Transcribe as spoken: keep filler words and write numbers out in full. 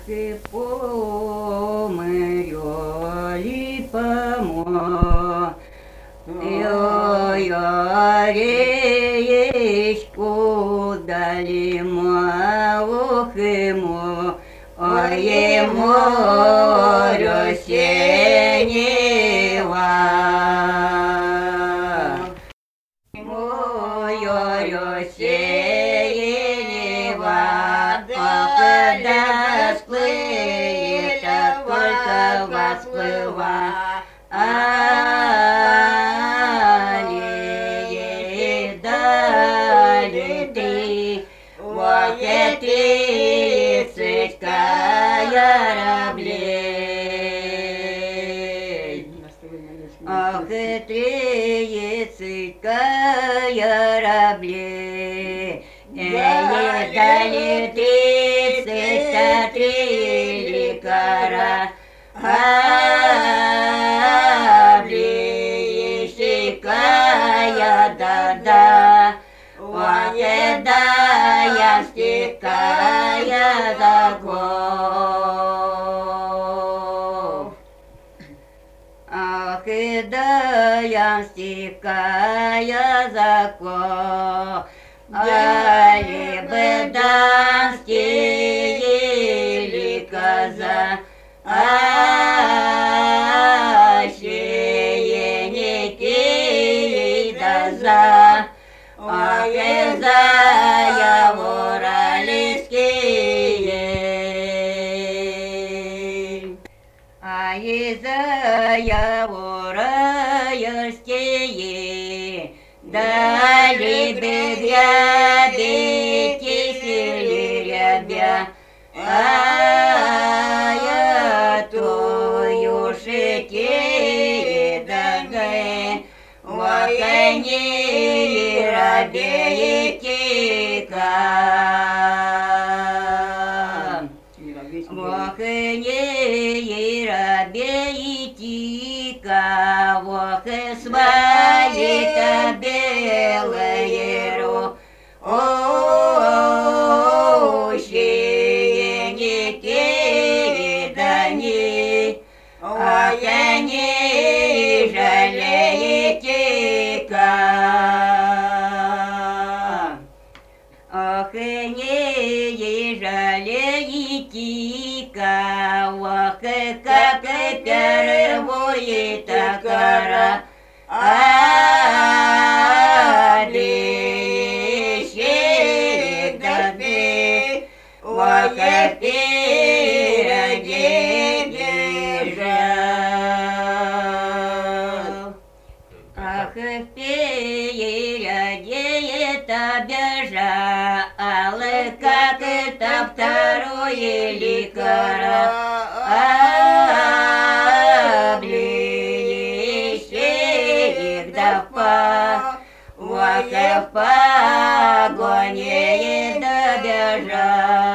и померли помо, Ой-ой-ой, дали ох ему, ой ему росенева. Ой-ой, росенева, когда сплыет, только восплыва. Тридцатькая раблей, ах, и тридцатькая раблей, ей дали тридцать три ликара, облещикая, да-да, ох, да я стекая заков. Ах, и да я стекая заков, али бы данстили коза, а щеники да за. Ой, зая уральские, ай, зая уральские, дали бы гряби, кисели рябя, а я тую шики дагай, ох, они рабеетика, ох, не рабеетика, ох, свои-то белые ру, о, щеники да не, ох, не жалеетика. Ох, не жалеетика, ох, как первое такара, облещик да ты, ох, впереди бежал, ах, впереди это бежал, как это второе ликара, облещик да в погоне добежал.